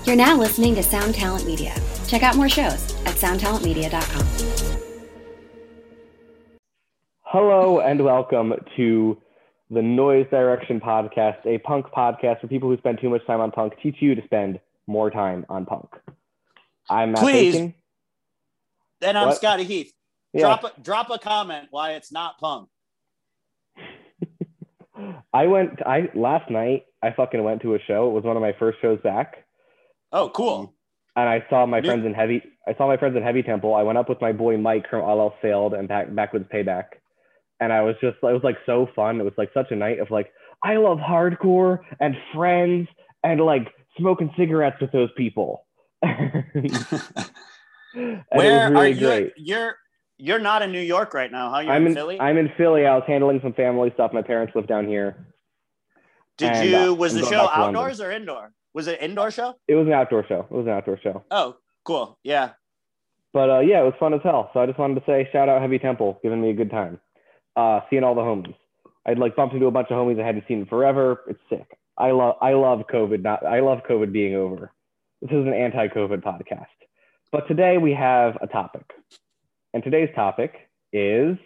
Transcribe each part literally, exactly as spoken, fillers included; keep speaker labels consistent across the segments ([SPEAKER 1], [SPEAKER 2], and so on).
[SPEAKER 1] You're now listening to Sound Talent Media. Check out more shows at sound talent media dot com.
[SPEAKER 2] Hello and welcome to the Noise Direction Podcast, a punk podcast for people who spend too much time on punk, teach you to spend more time on punk. I'm Matt
[SPEAKER 3] Please.
[SPEAKER 2] Bacon.
[SPEAKER 3] And I'm
[SPEAKER 2] What?
[SPEAKER 3] Scotty Heath.
[SPEAKER 2] Yeah.
[SPEAKER 3] Drop a, drop a comment why it's not punk.
[SPEAKER 2] I went, I last night, I fucking went to a show. It was one of my first shows back.
[SPEAKER 3] Oh, cool.
[SPEAKER 2] And I saw my
[SPEAKER 3] New-
[SPEAKER 2] friends in Heavy, I saw my friends in Heavy Temple. I went up with my boy Mike from All Else Failed and back, Backwoods Payback. And I was just, it was like so fun. It was like such a night of like, I love hardcore and friends and like smoking cigarettes with those people. And
[SPEAKER 3] Where
[SPEAKER 2] it was really
[SPEAKER 3] are you?
[SPEAKER 2] great.
[SPEAKER 3] You're you're not in New York right now, huh? You're
[SPEAKER 2] I'm
[SPEAKER 3] in,
[SPEAKER 2] in
[SPEAKER 3] Philly.
[SPEAKER 2] I'm in Philly. I was handling some family stuff. My parents live down here.
[SPEAKER 3] Did
[SPEAKER 2] and,
[SPEAKER 3] you?
[SPEAKER 2] uh,
[SPEAKER 3] Was
[SPEAKER 2] I'm
[SPEAKER 3] the
[SPEAKER 2] going
[SPEAKER 3] show
[SPEAKER 2] back to London.
[SPEAKER 3] outdoors or indoor? Was it an indoor show?
[SPEAKER 2] It was an outdoor show. It was an outdoor show.
[SPEAKER 3] Oh, cool. Yeah.
[SPEAKER 2] But uh, yeah, it was fun as hell. So I just wanted to say shout out Heavy Temple, giving me a good time. Uh, seeing all the homies. I'd like bumped into a bunch of homies I hadn't seen in forever. It's sick. I love I love COVID. Not I love COVID being over. This is an anti-COVID podcast. But today we have a topic, and today's topic is.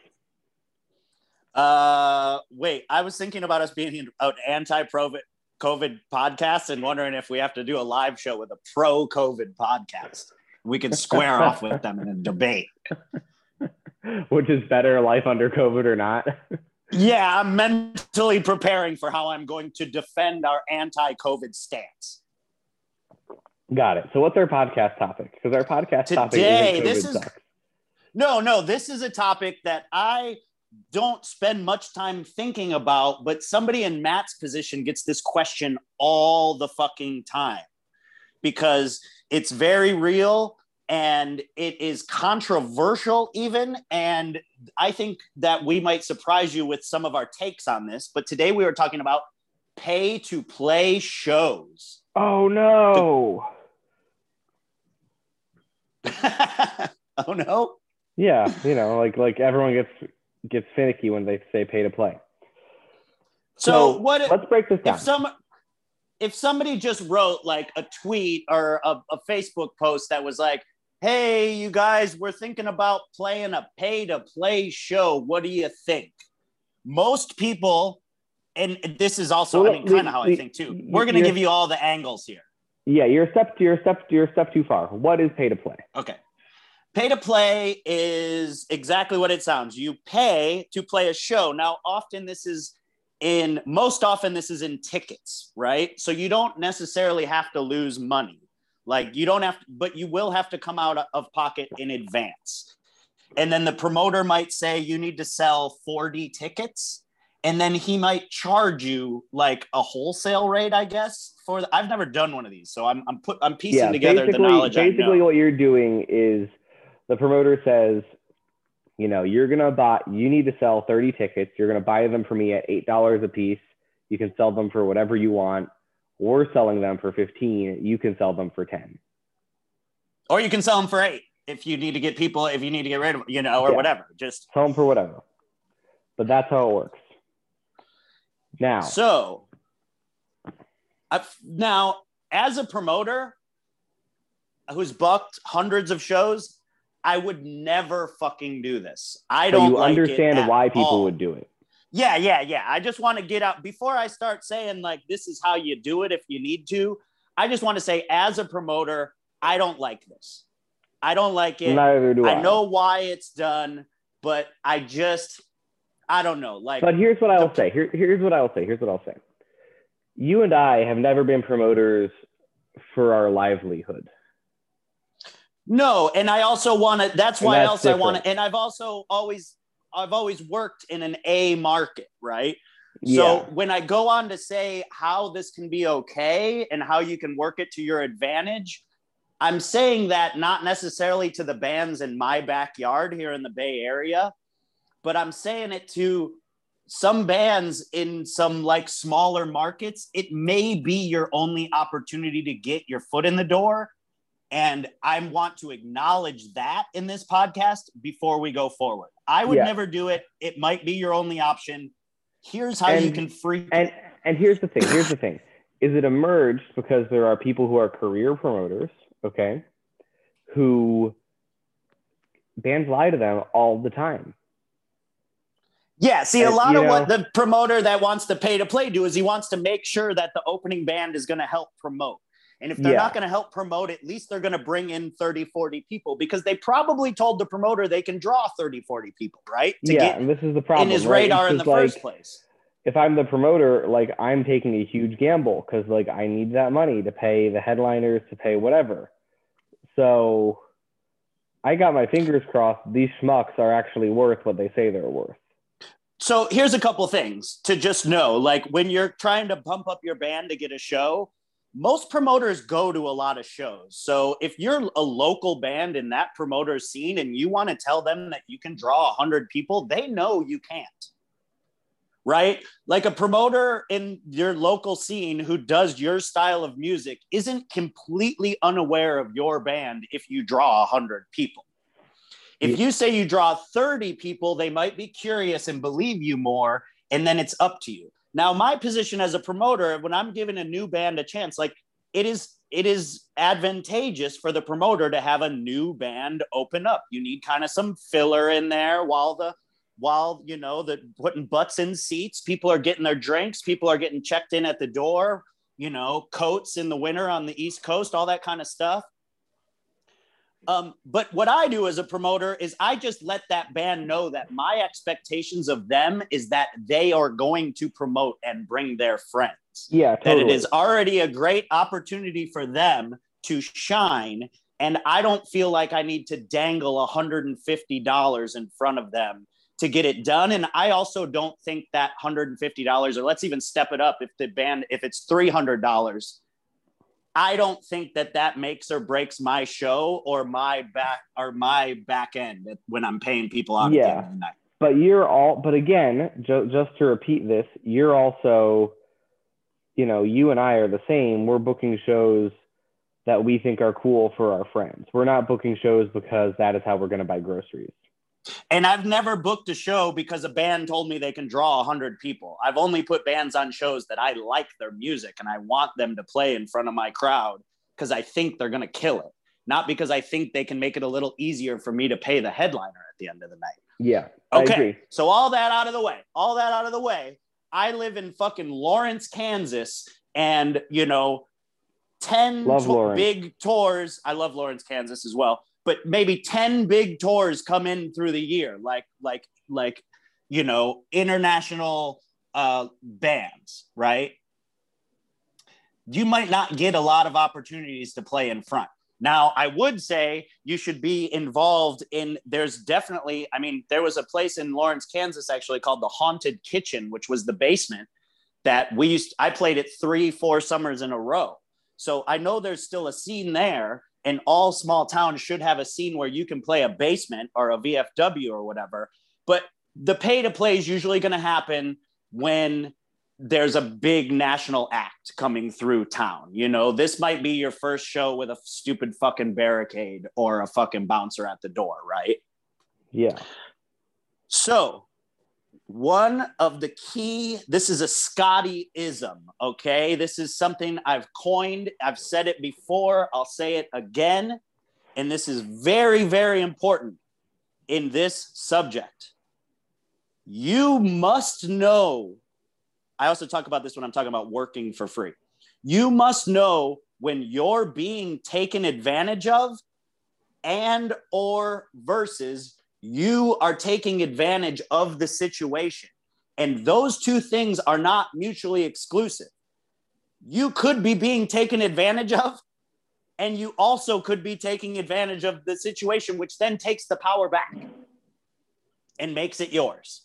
[SPEAKER 3] Uh, wait. I was thinking about us being an anti-COVID COVID podcast and wondering if we have to do a live show with a pro-COVID podcast. We could square off with them in a debate.
[SPEAKER 2] Which is better, life under COVID or not?
[SPEAKER 3] Yeah, I'm mentally preparing for how I'm going to defend our anti-COVID stance.
[SPEAKER 2] Got it. So what's our podcast topic? Because our podcast topic
[SPEAKER 3] Today,
[SPEAKER 2] isn't COVID
[SPEAKER 3] this is
[SPEAKER 2] sucks.
[SPEAKER 3] no, no. This is a topic that I don't spend much time thinking about, but somebody in Matt's position gets this question all the fucking time because it's very real. And it is controversial even. And I think that we might surprise you with some of our takes on this. But today we were talking about pay to play shows.
[SPEAKER 2] Oh, no.
[SPEAKER 3] Oh, no.
[SPEAKER 2] Yeah. You know, like like everyone gets gets finicky when they say pay to play.
[SPEAKER 3] So,
[SPEAKER 2] So
[SPEAKER 3] what
[SPEAKER 2] let's break this down.
[SPEAKER 3] if some if somebody just wrote like a tweet or a, a Facebook post that was like, hey, you guys, we're thinking about playing a pay-to-play show. What do you think? Most people, and this is also,
[SPEAKER 2] Well,
[SPEAKER 3] I mean, kind of how
[SPEAKER 2] the-
[SPEAKER 3] I think too. We're going to
[SPEAKER 2] you're-
[SPEAKER 3] give you all the angles here.
[SPEAKER 2] Yeah, you're a step you're a step you're a step too far. What is pay to play?
[SPEAKER 3] Okay. Pay-to-play is exactly what it sounds. You pay to play a show. Now, often this is in, most often this is in tickets, right? So you don't necessarily have to lose money. Like you don't have to, but you will have to come out of pocket in advance. And then the promoter might say you need to sell forty tickets. And then he might charge you like a wholesale rate, I guess, for the, I've never done one of these. So I'm I'm put I'm piecing
[SPEAKER 2] Yeah,
[SPEAKER 3] together the
[SPEAKER 2] basically,
[SPEAKER 3] knowledge.
[SPEAKER 2] basically
[SPEAKER 3] I know.
[SPEAKER 2] what you're doing is the promoter says, you know, you're gonna buy you need to sell thirty tickets. You're gonna buy them for me at eight dollars a piece. You can sell them for whatever you want. We're selling them for fifteen. You can sell them for ten.
[SPEAKER 3] Or you can sell them for eight if you need to get people, if you need to get rid of them, you know, or
[SPEAKER 2] Yeah.
[SPEAKER 3] whatever. Just
[SPEAKER 2] Sell them for whatever. But that's how it works. Now,
[SPEAKER 3] so I've, now as a promoter who's booked hundreds of shows, I would never fucking do this. I
[SPEAKER 2] so
[SPEAKER 3] don't
[SPEAKER 2] you
[SPEAKER 3] like it
[SPEAKER 2] understand
[SPEAKER 3] at
[SPEAKER 2] why people
[SPEAKER 3] all.
[SPEAKER 2] would do it.
[SPEAKER 3] Yeah, yeah, yeah. I just want to get out before I start saying like this is how you do it if you need to. I just want to say as a promoter, I don't like this. I don't like it.
[SPEAKER 2] Neither do I.
[SPEAKER 3] I know why it's done, but I just I don't know. Like
[SPEAKER 2] But here's what I will
[SPEAKER 3] the-
[SPEAKER 2] say. Here, here's what I will say. Here's what I'll say. You and I have never been promoters for our livelihood.
[SPEAKER 3] No, and I also want to that's
[SPEAKER 2] And
[SPEAKER 3] why
[SPEAKER 2] that's
[SPEAKER 3] else I want
[SPEAKER 2] different.
[SPEAKER 3] to and I've also always I've always worked in an A market, right?
[SPEAKER 2] Yeah.
[SPEAKER 3] So when I go on to say how this can be okay and how you can work it to your advantage, I'm saying that not necessarily to the bands in my backyard here in the Bay Area, but I'm saying it to some bands in some like smaller markets. It may be your only opportunity to get your foot in the door. And I want to acknowledge that in this podcast before we go forward. I would
[SPEAKER 2] Yeah.
[SPEAKER 3] never do it. It might be your only option. Here's how
[SPEAKER 2] And-
[SPEAKER 3] you can free.
[SPEAKER 2] And and here's the thing. Here's the thing. is it emerged because there are people who are career promoters, okay, who bands lie to them all the time.
[SPEAKER 3] Yeah, see,
[SPEAKER 2] And,
[SPEAKER 3] a lot
[SPEAKER 2] you
[SPEAKER 3] of
[SPEAKER 2] know,
[SPEAKER 3] what the promoter that wants to pay to play do is he wants to make sure that the opening band is going to help promote. And if they're
[SPEAKER 2] Yeah.
[SPEAKER 3] not going to help promote, at least they're going to bring in thirty, forty people, because they probably told the promoter they can draw thirty, forty people, right? To
[SPEAKER 2] yeah,
[SPEAKER 3] get
[SPEAKER 2] and this is the problem.
[SPEAKER 3] in his
[SPEAKER 2] right?
[SPEAKER 3] radar
[SPEAKER 2] It's
[SPEAKER 3] in the
[SPEAKER 2] just like,
[SPEAKER 3] first place.
[SPEAKER 2] if I'm the promoter, like I'm taking a huge gamble because like I need that money to pay the headliners, to pay whatever. So I got my fingers crossed these schmucks are actually worth what they say they're worth.
[SPEAKER 3] So here's a couple things to just know. Like when you're trying to pump up your band to get a show, most promoters go to a lot of shows. So if you're a local band in that promoter's scene and you want to tell them that you can draw one hundred people, they know you can't. Right? Like a promoter in your local scene who does your style of music isn't completely unaware of your band if you draw one hundred people. If you say you draw thirty people, they might be curious and believe you more, and then it's up to you. Now, my position as a promoter, when I'm giving a new band a chance, like it is, it is advantageous for the promoter to have a new band open up. You need kind of some filler in there while the, while, you know, the putting butts in seats, people are getting their drinks, people are getting checked in at the door, you know, coats in the winter on the East Coast, all that kind of stuff. Um, but what I do as a promoter is I just let that band know that my expectations of them is that they are going to promote and bring their friends.
[SPEAKER 2] Yeah, totally.
[SPEAKER 3] That it is already a great opportunity for them to shine. And I don't feel like I need to dangle one hundred fifty dollars in front of them to get it done. And I also don't think that one hundred fifty dollars, or let's even step it up if the band, if it's three hundred dollars, I don't think that that makes or breaks my show or my back or my back end when I'm paying people out
[SPEAKER 2] yeah.
[SPEAKER 3] at the end of the night.
[SPEAKER 2] But you're all, but again, ju- just to repeat this, you're also, you know, you and I are the same. We're booking shows that we think are cool for our friends. We're not booking shows because that is how we're going to buy groceries.
[SPEAKER 3] And I've never booked a show because a band told me they can draw one hundred people. I've only put bands on shows that I like their music and I want them to play in front of my crowd because I think they're going to kill it. Not because I think they can make it a little easier for me to pay the headliner at the end of the night.
[SPEAKER 2] Yeah,
[SPEAKER 3] okay.
[SPEAKER 2] I agree.
[SPEAKER 3] So all that out of the way, all that out of the way, I live in fucking Lawrence, Kansas, and, you know, ten to- big tours. I love Lawrence, Kansas as well. But maybe ten big tours come in through the year, like, like, like, you know, international uh, bands, right? You might not get a lot of opportunities to play in front. Now, I would say you should be involved in, there's definitely, I mean, there was a place in Lawrence, Kansas, actually called the Haunted Kitchen, which was the basement that we used, I played it three, four summers in a row. So I know there's still a scene there. And all small towns should have a scene where you can play a basement or a V F W or whatever. But the pay to play is usually going to happen when there's a big national act coming through town. You know, this might be your first show with a stupid fucking barricade or a fucking bouncer at the door, right?
[SPEAKER 2] Yeah.
[SPEAKER 3] So one of the key, this is a Scotty-ism, okay? This is something I've coined. I've said it before. I'll say it again. And this is very, very important in this subject. You must know, I also talk about this when I'm talking about working for free. You must know when you're being taken advantage of and or versus you are taking advantage of the situation. And those two things are not mutually exclusive. You could be being taken advantage of, and you also could be taking advantage of the situation, which then takes the power back and makes it yours.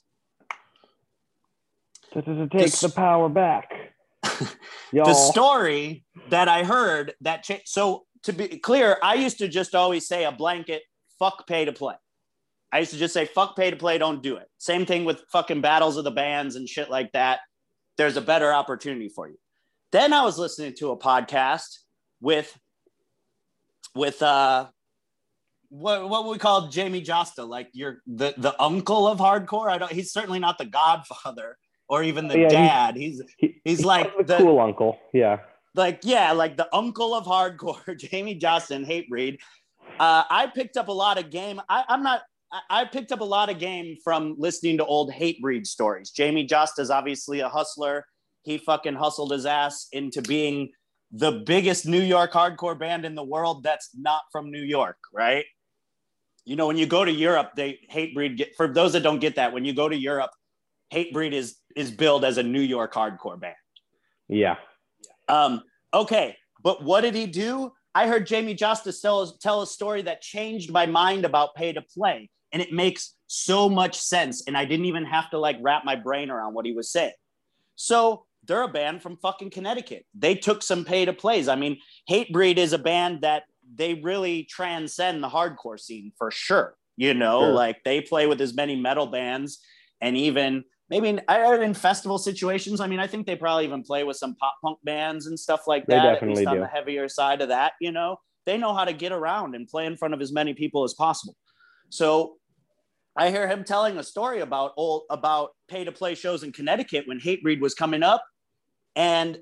[SPEAKER 2] That doesn't take the, the power back.
[SPEAKER 3] The story that I heard that, cha- so to be clear, I used to just always say a blanket, fuck pay to play. I used to just say, fuck pay to play, don't do it. Same thing with fucking battles of the bands and shit like that. There's a better opportunity for you. Then I was listening to a podcast with, with uh, what what we call Jamie Josta, like you're the, the uncle of hardcore. I don't, he's certainly not the godfather. or even the
[SPEAKER 2] yeah,
[SPEAKER 3] dad. He's he's,
[SPEAKER 2] he,
[SPEAKER 3] he's
[SPEAKER 2] he's
[SPEAKER 3] like,
[SPEAKER 2] like the, the cool uncle. Yeah.
[SPEAKER 3] Like, yeah, like the uncle of hardcore, Jamie Jasta, Hatebreed. Uh, I picked up a lot of game. I, I'm not, I, I picked up a lot of game from listening to old Hatebreed stories. Jamie Jasta is obviously a hustler. He fucking hustled his ass into being the biggest New York hardcore band in the world that's not from New York, right? You know, when you go to Europe, they Hatebreed get, for those that don't get that, when you go to Europe, Hatebreed is is billed as a New York hardcore band.
[SPEAKER 2] Yeah.
[SPEAKER 3] Um, okay, but what did he do? I heard Jamie Jasta tell, tell a story that changed my mind about Pay to Play, and it makes so much sense, and I didn't even have to like wrap my brain around what he was saying. So they're a band from fucking Connecticut. They took some Pay to Plays. I mean, Hatebreed is a band that they really transcend the hardcore scene for sure. You know, sure. Like they play with as many metal bands, and even maybe in, in festival situations. I mean, I think they probably even play with some pop punk bands and stuff like that.
[SPEAKER 2] They definitely
[SPEAKER 3] at least on
[SPEAKER 2] do.
[SPEAKER 3] the heavier side of that, you know, they know how to get around and play in front of as many people as possible. So I hear him telling a story about old, about Pay to Play shows in Connecticut when Hatebreed was coming up. And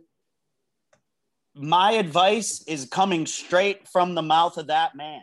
[SPEAKER 3] my advice is coming straight from the mouth of that man.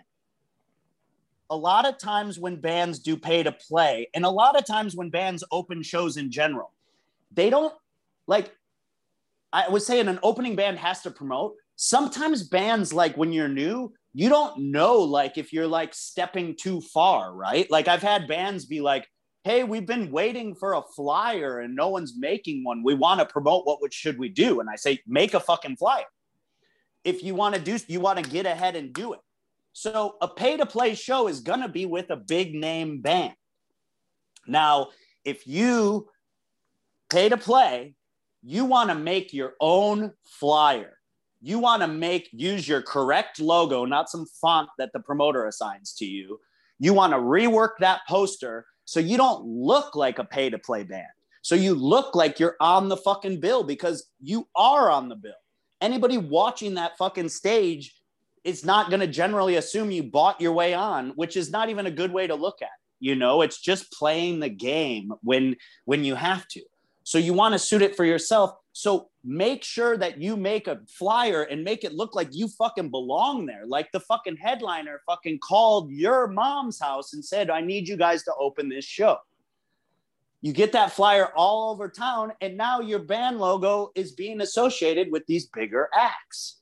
[SPEAKER 3] A lot of times when bands do Pay to Play, and a lot of times when bands open shows in general, they don't, like, I would say an opening band has to promote. Sometimes bands, like when you're new, you don't know, like, if you're like stepping too far, right? Like I've had bands be like, hey, we've been waiting for a flyer and no one's making one. We want to promote, what would, should we do? And I say, make a fucking flyer. If you want to do, you want to get ahead and do it. So a Pay to Play show is going to be with a big name band. Now, if you pay to play, you want to make your own flyer. You want to make, use your correct logo, not some font that the promoter assigns to you. You want to rework that poster so you don't look like a Pay to Play band. So you look like you're on the fucking bill, because you are on the bill. Anybody watching that fucking stage, it's not going to generally assume you bought your way on, which is not even a good way to look at it. You know, it's just playing the game when, when you have to. So you want to suit it for yourself. So make sure that you make a flyer and make it look like you fucking belong there. Like the fucking headliner fucking called your mom's house and said, I need you guys to open this show. You get that flyer all over town, and now your band logo is being associated with these bigger acts.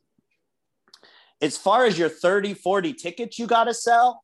[SPEAKER 3] As far as your thirty, forty tickets you got to sell,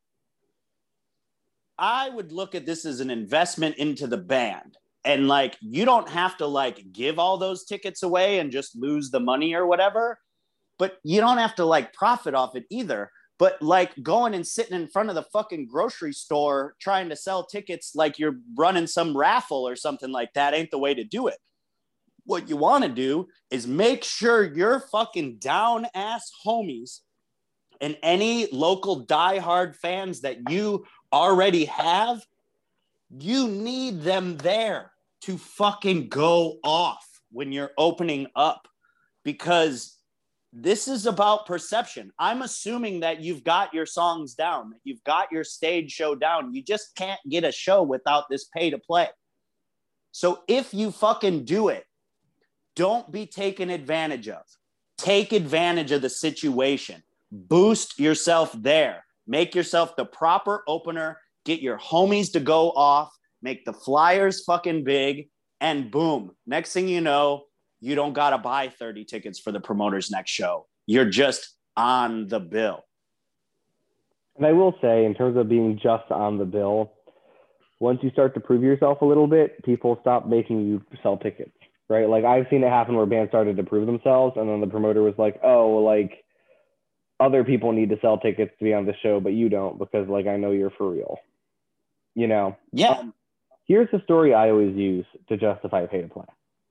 [SPEAKER 3] I would look at this as an investment into the band. And like, you don't have to like give all those tickets away and just lose the money or whatever, but you don't have to like profit off it either. But like going and sitting in front of the fucking grocery store trying to sell tickets like you're running some raffle or something like that ain't the way to do it. What you want to do is make sure your fucking down ass homies and any local diehard fans that you already have, you need them there to fucking go off when you're opening up, because this is about perception. I'm assuming that you've got your songs down, that you've got your stage show down. You just can't get a show without this Pay to Play. So if you fucking do it, don't be taken advantage of. Take advantage of the situation. Boost yourself there. Make yourself the proper opener. Get your homies to go off. Make the flyers fucking big. And boom. Next thing you know, you don't got to buy thirty tickets for the promoter's next show. You're just on the bill.
[SPEAKER 2] And I will say, in terms of being just on the bill, once you start to prove yourself a little bit, people stop making you sell tickets, right? Like I've seen it happen where bands started to prove themselves, and then the promoter was like, oh, like other people need to sell tickets to be on the show, but you don't, because like I know you're for real. You know?
[SPEAKER 3] Yeah.
[SPEAKER 2] Um, here's the story I always use to justify Pay to Play.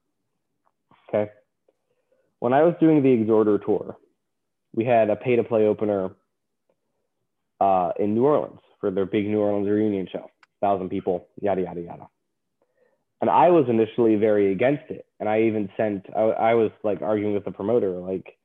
[SPEAKER 2] Okay. When I was doing the Exhorder tour, we had a Pay to Play opener uh, in New Orleans for their big New Orleans reunion show, thousand people, yada, yada, yada. And I was initially very against it. And I even sent, I, I was like arguing with the promoter, like,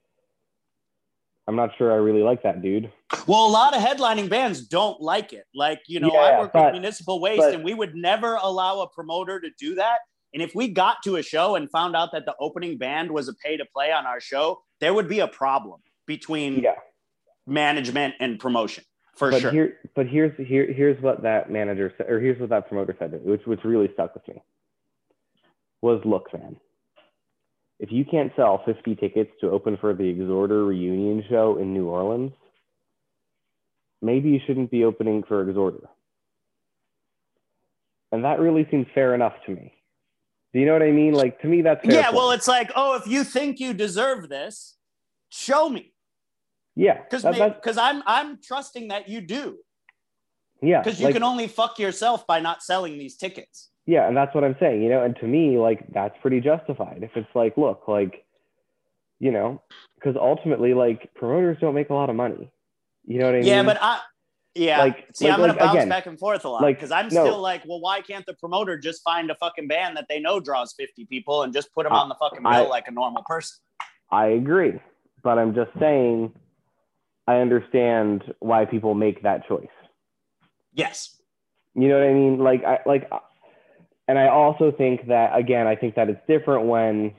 [SPEAKER 2] I'm not sure I really like that, dude.
[SPEAKER 3] Well, a lot of headlining bands don't like it. Like, you know,
[SPEAKER 2] yeah,
[SPEAKER 3] I work
[SPEAKER 2] but,
[SPEAKER 3] with Municipal Waste,
[SPEAKER 2] but,
[SPEAKER 3] and we would never allow a promoter to do that And if we got to a show and found out that the opening band was a pay to play on our show, there would be a problem between
[SPEAKER 2] yeah.
[SPEAKER 3] management and promotion for
[SPEAKER 2] but
[SPEAKER 3] sure.
[SPEAKER 2] Here, but here's here here's what that manager said, or here's what that promoter said, which which really stuck with me. Was look, man. If you can't sell fifty tickets to open for the Exhorder reunion show in New Orleans, maybe you shouldn't be opening for Exhorder. And that really seems fair enough to me. Do you know what I mean? Like, to me, that's fair.
[SPEAKER 3] Yeah,
[SPEAKER 2] point.
[SPEAKER 3] well, it's like, oh, if you think you deserve this, show me.
[SPEAKER 2] Yeah.
[SPEAKER 3] Because
[SPEAKER 2] that,
[SPEAKER 3] I'm I'm trusting that you do.
[SPEAKER 2] Yeah.
[SPEAKER 3] Because you
[SPEAKER 2] like,
[SPEAKER 3] can only fuck yourself by not selling these tickets.
[SPEAKER 2] Yeah, and that's what I'm saying, you know, and to me, like, that's pretty justified. If it's like, look, like, you know, because ultimately, like, promoters don't make a lot of money. You know what I
[SPEAKER 3] yeah,
[SPEAKER 2] mean?
[SPEAKER 3] Yeah, but I, yeah.
[SPEAKER 2] Like,
[SPEAKER 3] See,
[SPEAKER 2] like,
[SPEAKER 3] I'm going
[SPEAKER 2] like,
[SPEAKER 3] to bounce
[SPEAKER 2] again,
[SPEAKER 3] back and forth a lot because
[SPEAKER 2] like,
[SPEAKER 3] I'm
[SPEAKER 2] no,
[SPEAKER 3] still like, well, why can't the promoter just find a fucking band that they know draws fifty people and just put them
[SPEAKER 2] I,
[SPEAKER 3] on the fucking bill
[SPEAKER 2] I,
[SPEAKER 3] like a normal person?
[SPEAKER 2] I agree, but I'm just saying I understand why people make that choice.
[SPEAKER 3] Yes.
[SPEAKER 2] You know what I mean? Like, I, like, and I also think that, again, I think that it's different when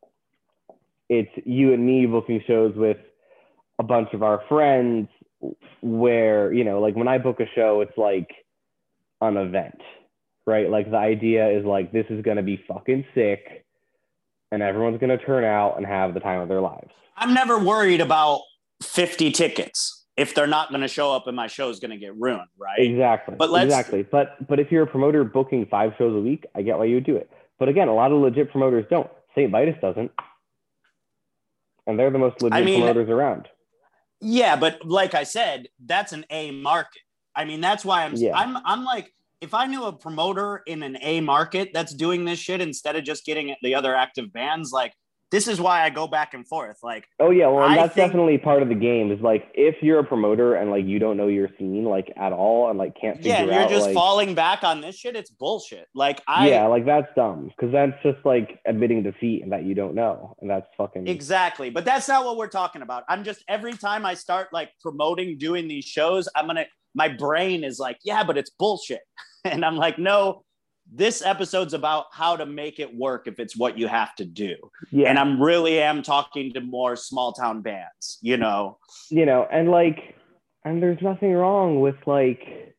[SPEAKER 2] it's you and me booking shows with a bunch of our friends where, you know, like when I book a show, it's like an event, right? Like the idea is like, this is going to be fucking sick and everyone's going to turn out and have the time of their lives.
[SPEAKER 3] I'm never worried about fifty tickets. If they're not going to show up and my show is going to get ruined, right?
[SPEAKER 2] Exactly.
[SPEAKER 3] But let's,
[SPEAKER 2] exactly. But but if you're a promoter booking five shows a week, I get why you would do it. But again, a lot of legit promoters don't. Saint Vitus doesn't, and they're the most legit
[SPEAKER 3] I mean,
[SPEAKER 2] promoters around.
[SPEAKER 3] Yeah, but like I said, that's an A market. I mean, that's why I'm
[SPEAKER 2] Yeah.
[SPEAKER 3] I'm I'm like, if I knew a promoter in an A market that's doing this shit instead of just getting the other active bands, like, this is why I go back and forth. Like,
[SPEAKER 2] oh yeah, well, and that's
[SPEAKER 3] think,
[SPEAKER 2] definitely part of the game. Is like if you're a promoter and like you don't know your scene like at all and like can't figure
[SPEAKER 3] yeah, and you're
[SPEAKER 2] out,
[SPEAKER 3] just
[SPEAKER 2] like,
[SPEAKER 3] falling back on this shit. It's bullshit. Like I
[SPEAKER 2] yeah, like that's dumb because that's just like admitting defeat and that you don't know, and that's fucking
[SPEAKER 3] exactly. But that's not what we're talking about. I'm just every time I start like promoting doing these shows, I'm gonna my brain is like, yeah, but it's bullshit, and I'm like, no. This episode's about how to make it work if it's what you have to do.
[SPEAKER 2] yeah.
[SPEAKER 3] And I'm really am talking to more small town bands, you know.
[SPEAKER 2] You know, and like, and there's nothing wrong with like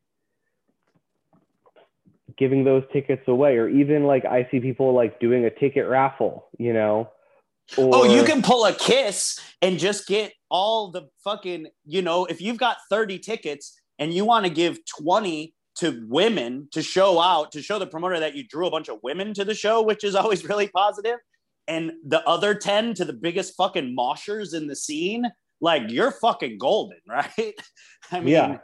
[SPEAKER 2] giving those tickets away, or even like I see people like doing a ticket raffle, you know. Or,
[SPEAKER 3] oh, you can pull a Kiss and just get all the fucking, you know, if you've got thirty tickets and you want to give twenty to women to show out, to show the promoter that you drew a bunch of women to the show, which is always really positive, and the other ten to the biggest fucking moshers in the scene, like, you're fucking golden, right? I mean,
[SPEAKER 2] yeah,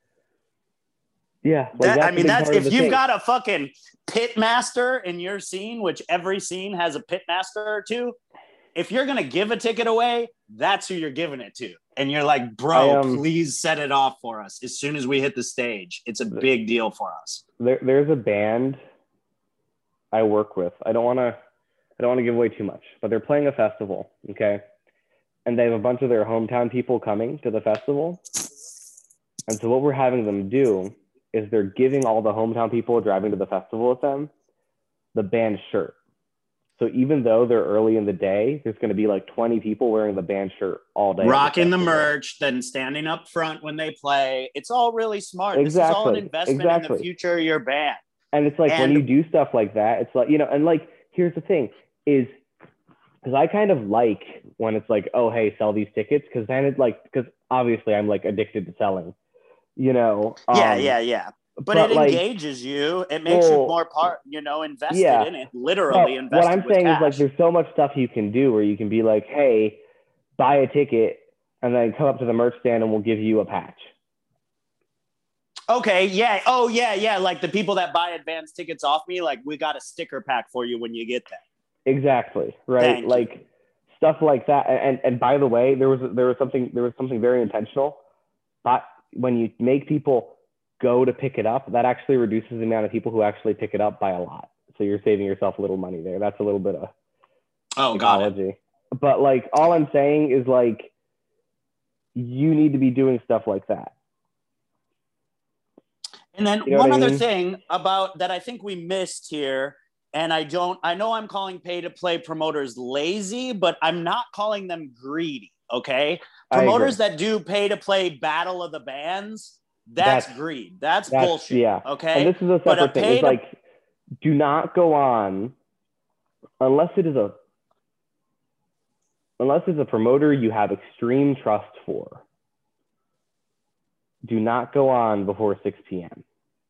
[SPEAKER 2] yeah. Like
[SPEAKER 3] that, I mean, that's if you've
[SPEAKER 2] thing.
[SPEAKER 3] got a fucking pit master in your scene, which every scene has a pit master or two. If you're gonna give a ticket away, that's who you're giving it to. And you're like, bro, um, please set it off for us as soon as we hit the stage. It's a big deal for us.
[SPEAKER 2] There, there's a band I work with. I don't want to, I don't want to give away too much, but they're playing a festival, okay? And they have a bunch of their hometown people coming to the festival. And so what we're having them do is they're giving all the hometown people driving to the festival with them the band shirt. So even though they're early in the day, there's going to be like twenty people wearing the band shirt all day.
[SPEAKER 3] Rocking the, the merch, then standing up front when they play. It's all really smart.
[SPEAKER 2] Exactly.
[SPEAKER 3] This is all an investment
[SPEAKER 2] exactly.
[SPEAKER 3] in the future of your band.
[SPEAKER 2] And it's like and, when you do stuff like that, it's like, you know, and like, here's the thing is, because I kind of like when it's like, oh, hey, sell these tickets. Because then it's like, because obviously I'm like addicted to selling, you know.
[SPEAKER 3] Yeah,
[SPEAKER 2] um,
[SPEAKER 3] yeah, yeah. But,
[SPEAKER 2] but
[SPEAKER 3] it
[SPEAKER 2] like,
[SPEAKER 3] engages you. It makes well, you more part, you know, invested
[SPEAKER 2] yeah.
[SPEAKER 3] in it, literally
[SPEAKER 2] but
[SPEAKER 3] invested.
[SPEAKER 2] What I'm saying
[SPEAKER 3] cash.
[SPEAKER 2] is like, there's so much stuff you can do where you can be like, hey, buy a ticket and then come up to the merch stand and we'll give you a patch.
[SPEAKER 3] Okay. Yeah. Oh, yeah. Yeah. Like the people that buy advance tickets off me, like we got a sticker pack for you when you get that.
[SPEAKER 2] Exactly. Right.
[SPEAKER 3] Thank
[SPEAKER 2] like
[SPEAKER 3] you.
[SPEAKER 2] Stuff like that. And, and by the way, there was, there was something, there was something very intentional, but when you make people go to pick it up, that actually reduces the amount of people who actually pick it up by a lot. So you're saving yourself a little money there. That's a little bit of
[SPEAKER 3] oh, got it.
[SPEAKER 2] But like, all I'm saying is like, you need to be doing stuff like that.
[SPEAKER 3] And then
[SPEAKER 2] you know
[SPEAKER 3] one
[SPEAKER 2] I
[SPEAKER 3] other
[SPEAKER 2] mean?
[SPEAKER 3] thing about that I think we missed here And I don't, I know I'm calling pay to play promoters lazy, but I'm not calling them greedy. Okay. Promoters that do pay to play battle of the bands, that's, that's greed. That's, that's bullshit.
[SPEAKER 2] Yeah.
[SPEAKER 3] Okay.
[SPEAKER 2] And this is a separate a thing. It's to, like, do not go on unless it is a, unless it's a promoter you have extreme trust for. Do not go on before six p.m.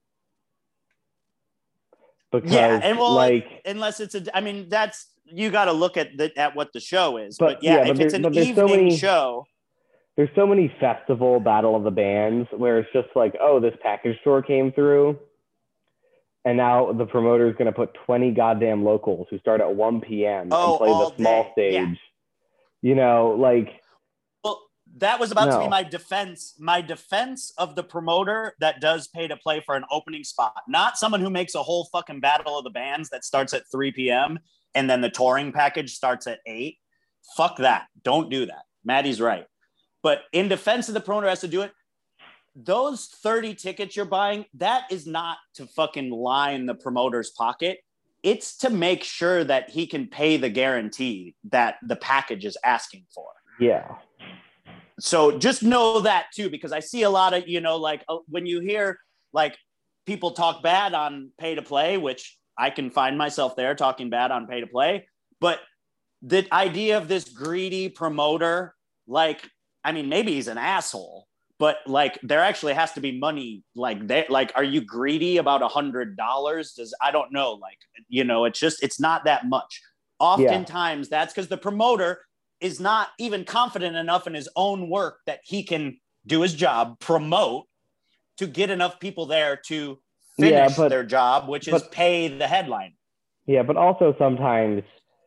[SPEAKER 2] Because, yeah, and well, like,
[SPEAKER 3] unless it's a, I mean, that's, you got to look at the, at what the show is.
[SPEAKER 2] But,
[SPEAKER 3] but yeah,
[SPEAKER 2] yeah but
[SPEAKER 3] if
[SPEAKER 2] there,
[SPEAKER 3] it's an
[SPEAKER 2] but there's
[SPEAKER 3] evening
[SPEAKER 2] so many,
[SPEAKER 3] show.
[SPEAKER 2] There's so many festival battle of the bands where it's just like, oh, this package store came through. And now the promoter is going to put twenty goddamn locals who start at one p.m.
[SPEAKER 3] oh,
[SPEAKER 2] and play the small
[SPEAKER 3] day.
[SPEAKER 2] stage.
[SPEAKER 3] Yeah.
[SPEAKER 2] You know, like.
[SPEAKER 3] Well, that was about
[SPEAKER 2] no.
[SPEAKER 3] to be my defense. My defense of the promoter that does pay to play for an opening spot, not someone who makes a whole fucking battle of the bands that starts at three p.m. and then the touring package starts at eight. Fuck that. Don't do that. Maddie's right. But in defense of the promoter has to do it. Those thirty tickets you're buying, that is not to fucking line the promoter's pocket. It's to make sure that he can pay the guarantee that the package is asking for.
[SPEAKER 2] Yeah.
[SPEAKER 3] So just know that too, because I see a lot of, you know, like uh, when you hear like people talk bad on pay to play, which I can find myself there talking bad on pay to play, but the idea of this greedy promoter, like, I mean, maybe he's an asshole, but like there actually has to be money. Like they, like, are you greedy about a hundred dollars? Does, I don't know. Like, you know, it's just, it's not that much. Oftentimes yeah. that's because the promoter is not even confident enough in his own work that he can do his job, promote, to get enough people there to finish yeah, but, their job, which but, is pay the headline.
[SPEAKER 2] Yeah, but also sometimes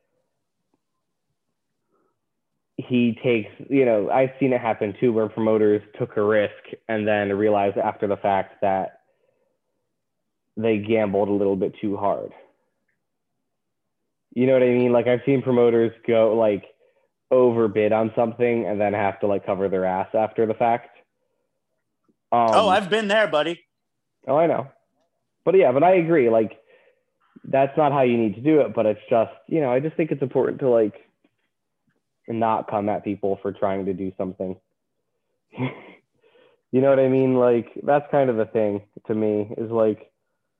[SPEAKER 2] he takes, you know, I've seen it happen too, where promoters took a risk and then realized after the fact that they gambled a little bit too hard. You know what I mean? Like I've seen promoters go like overbid on something and then have to like cover their ass after the fact. Um,
[SPEAKER 3] oh, I've been there, buddy.
[SPEAKER 2] Oh, I know. But yeah, but I agree. Like that's not how you need to do it, but it's just, you know, I just think it's important to like not come at people for trying to do something. You know what I mean? Like that's kind of the thing to me is like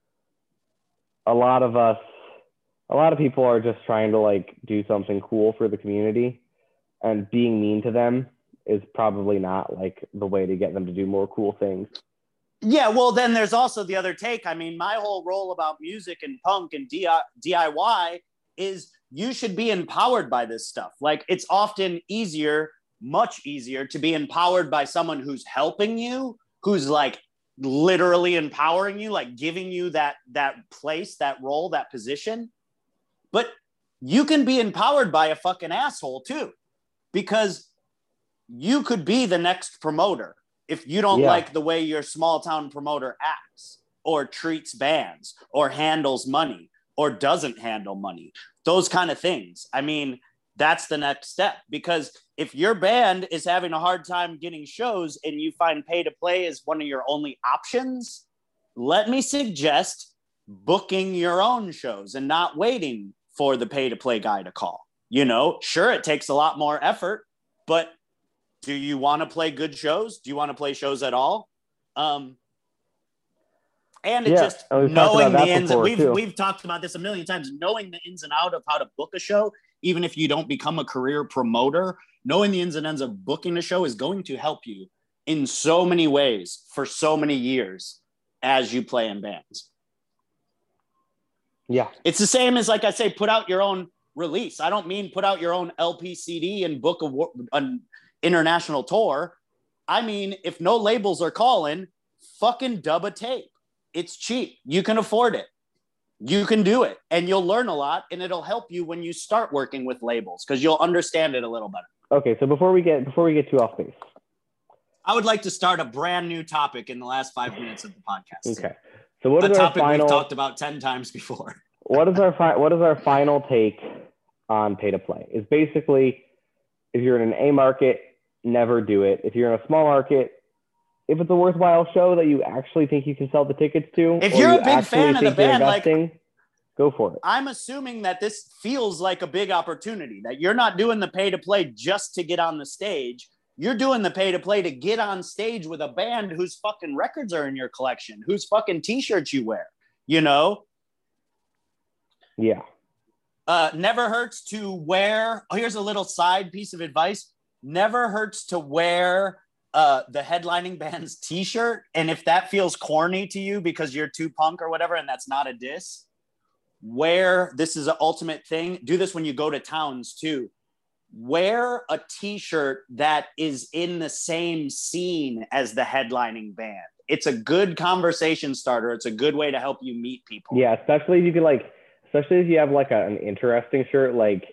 [SPEAKER 2] a lot of us, a lot of people are just trying to like do something cool for the community, and being mean to them is probably not like the way to get them to do more cool things.
[SPEAKER 3] Yeah, well, then there's also the other take. I mean, my whole role about music and punk and D I Y is you should be empowered by this stuff. Like it's often easier, much easier to be empowered by someone who's helping you, who's like literally empowering you, like giving you that, that place, that role, that position. But you can be empowered by a fucking asshole too, because you could be the next promoter if you don't yeah. like the way your small town promoter acts or treats bands or handles money or doesn't handle money, those kind of things. I mean, that's the next step, because if your band is having a hard time getting shows and you find pay to play as one of your only options, let me suggest booking your own shows and not waiting for the pay to play guy to call. You know, sure, it takes a lot more effort, but do you want to play good shows? Do you want to play shows at all? Um, and it yeah, just knowing the ins and we've too. we've talked about this a million times, knowing the ins and out of how to book a show, even if you don't become a career promoter, knowing the ins and ends of booking a show is going to help you in so many ways for so many years as you play in bands.
[SPEAKER 2] Yeah.
[SPEAKER 3] It's the same as, like I say, put out your own release. I don't mean put out your own L P C D and book a, an international tour. I mean, if no labels are calling, fucking dub a tape. It's cheap. You can afford it. You can do it. And you'll learn a lot, and it'll help you when you start working with labels, because you'll understand it a little better.
[SPEAKER 2] Okay, so before we get before we get too off base,
[SPEAKER 3] I would like to start a brand new topic in the last five minutes of the podcast.
[SPEAKER 2] Okay. So what
[SPEAKER 3] a
[SPEAKER 2] is our
[SPEAKER 3] topic
[SPEAKER 2] final,
[SPEAKER 3] we've talked about ten times before.
[SPEAKER 2] what is our fi- what is our final take on pay to play? Is basically, if you're in an A market, never do it. If you're in a small market, if it's a worthwhile show that you actually think you can sell the tickets to,
[SPEAKER 3] if you're
[SPEAKER 2] you
[SPEAKER 3] a big fan of the band, like,
[SPEAKER 2] go Go for it.
[SPEAKER 3] I'm assuming that this feels like a big opportunity, that you're not doing the pay to play just to get on the stage. You're doing the pay to play to get on stage with a band whose fucking records are in your collection, whose fucking t-shirts you wear, you know?
[SPEAKER 2] Yeah.
[SPEAKER 3] Uh, never hurts to wear. Oh, here's a little side piece of advice. Never hurts to wear uh, the headlining band's t-shirt. And if that feels corny to you because you're too punk or whatever, and that's not a diss, wear, this is an ultimate thing. Do this when you go to towns too. Wear a t-shirt that is in the same scene as the headlining band. It's a good conversation starter. It's a good way to help you meet people.
[SPEAKER 2] Yeah, especially if you can like, especially if you have like a, an interesting shirt. Like,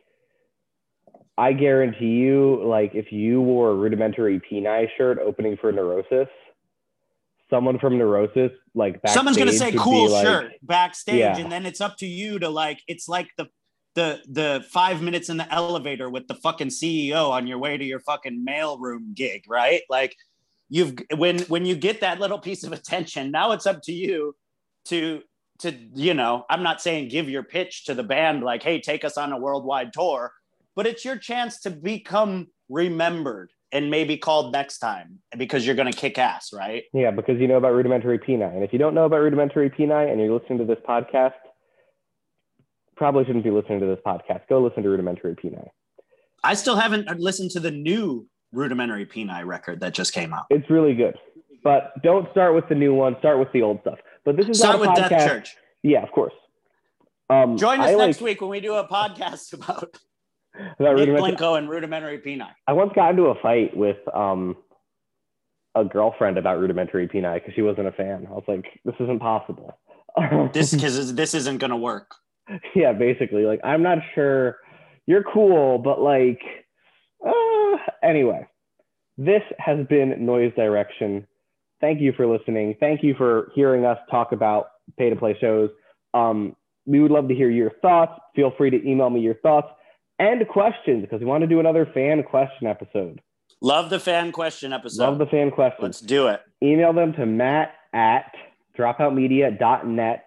[SPEAKER 2] I guarantee you, like if you wore a Rudimentary Peni shirt opening for Neurosis, someone from Neurosis, like backstage,
[SPEAKER 3] someone's gonna say cool
[SPEAKER 2] like,
[SPEAKER 3] shirt backstage,
[SPEAKER 2] yeah.
[SPEAKER 3] and then it's up to you to like. It's like the the the five minutes in the elevator with the fucking C E O on your way to your fucking mailroom gig, right? Like you've when when you get that little piece of attention, now it's up to you to to you know. I'm not saying give your pitch to the band like, hey, take us on a worldwide tour, but it's your chance to become remembered and maybe called next time because you're going to kick ass, right?
[SPEAKER 2] Yeah, because you know about Rudimentary Peni. And if you don't know about Rudimentary Peni and you're listening to this podcast, probably shouldn't be listening to this podcast. Go listen to Rudimentary Peni.
[SPEAKER 3] I still haven't listened to the new Rudimentary Peni record that just came out.
[SPEAKER 2] It's really good. But don't start with the new one. Start with the old stuff. But this is
[SPEAKER 3] Start
[SPEAKER 2] not a
[SPEAKER 3] with
[SPEAKER 2] podcast.
[SPEAKER 3] Death Church.
[SPEAKER 2] Yeah, of course. Um,
[SPEAKER 3] Join us
[SPEAKER 2] I
[SPEAKER 3] next
[SPEAKER 2] like,
[SPEAKER 3] week when we do a podcast about
[SPEAKER 2] about
[SPEAKER 3] Nick
[SPEAKER 2] Rudimentary-
[SPEAKER 3] Blinko and Rudimentary Peni.
[SPEAKER 2] I once got into a fight with um, a girlfriend about Rudimentary Peni because she wasn't a fan. I was like, this isn't possible.
[SPEAKER 3] This because this isn't going to work.
[SPEAKER 2] Yeah, basically. Like, I'm not sure. You're cool, but like, uh, anyway, this has been Noise Direction. Thank you for listening. Thank you for hearing us talk about pay-to-play shows. Um, we would love to hear your thoughts. Feel free to email me your thoughts and questions because we want to do another fan question episode.
[SPEAKER 3] Love the fan question episode.
[SPEAKER 2] Love the fan questions.
[SPEAKER 3] Let's do it.
[SPEAKER 2] Email them to Matt at dropout media dot net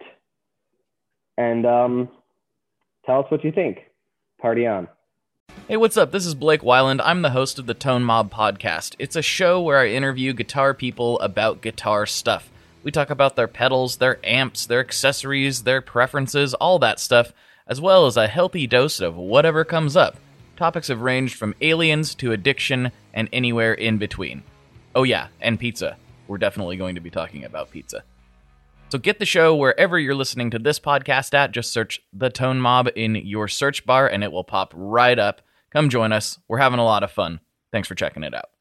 [SPEAKER 2] and um, tell us what you think. Party on.
[SPEAKER 4] Hey, what's up? This is Blake Weiland. I'm the host of the Tone Mob Podcast. It's a show where I interview guitar people about guitar stuff. We talk about their pedals, their amps, their accessories, their preferences, all that stuff, as well as a healthy dose of whatever comes up. Topics have ranged from aliens to addiction and anywhere in between. Oh yeah, and pizza. We're definitely going to be talking about pizza. So get the show wherever you're listening to this podcast at. Just search The Tone Mob in your search bar and it will pop right up. Come join us. We're having a lot of fun. Thanks for checking it out.